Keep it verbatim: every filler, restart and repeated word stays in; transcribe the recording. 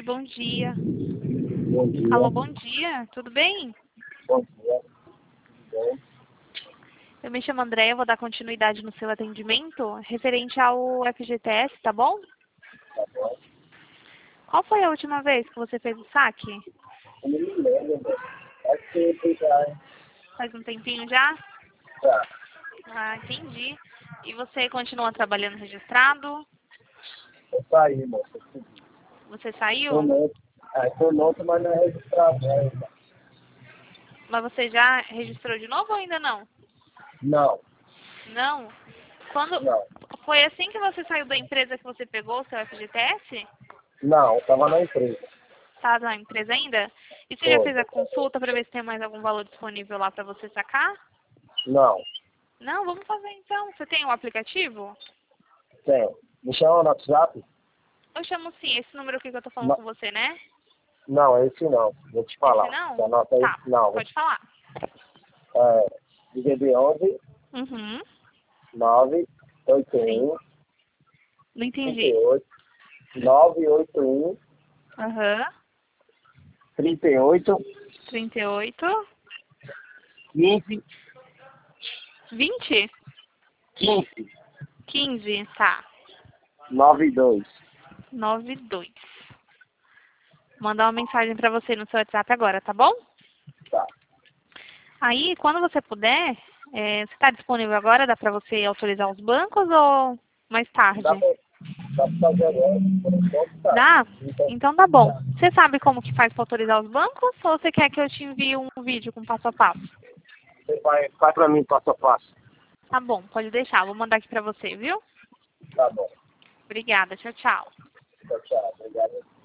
bom dia. Bom dia. Alô, bom dia, tudo bem? Bom dia. Bom. Eu me chamo Andréia, vou dar continuidade no seu atendimento referente ao F G T S, tá bom? Tá bom. Qual foi a última vez que você fez o saque? Eu não me lembro, velho. Acho que eu fui já, hein? Faz um tempinho já? Tá. Ah, entendi. E você continua trabalhando registrado? Eu saí, moça. Você Tô saiu? novo. Ah, tô novo, mas não é registrado, né? Mas você já registrou de novo ou ainda não? Não, Não? Quando não. foi assim que você saiu da empresa que você pegou o seu F G T S? Não, eu tava na empresa. Tá na empresa ainda? E você já Foi. fez a consulta para ver se tem mais algum valor disponível lá para você sacar? Não, Não, vamos fazer então. Você tem o aplicativo? tem. Me chama no WhatsApp? Eu chamo sim, esse número aqui que eu tô falando Não, com você, né? não, esse não. Vou te Esse falar. Você não? anota aí? Tá, Não. pode falar. É, D D onze Uhum. nove oito Sim. um Não trinta entendi. e oito nove oito um Aham. trinta e oito trinta e oito. quinze vinte? quinze quinze, tá. nove dois. noventa e dois. Mandar uma mensagem pra você no seu WhatsApp agora, tá bom? Tá. Aí, quando você puder, é, você está disponível agora? Dá pra você autorizar os bancos ou mais tarde? Dá pra, dá pra fazer agora? Por enquanto tá. Dá? Então, Então tá bom. Você sabe como que faz para autorizar os bancos ou você quer que eu te envie um vídeo com passo a passo? você vai, vai pra mim passo a passo. Tá bom, pode deixar. Vou mandar aqui pra você, viu? Tá bom. Obrigada. Tchau, tchau. Tchau, tchau. Obrigado.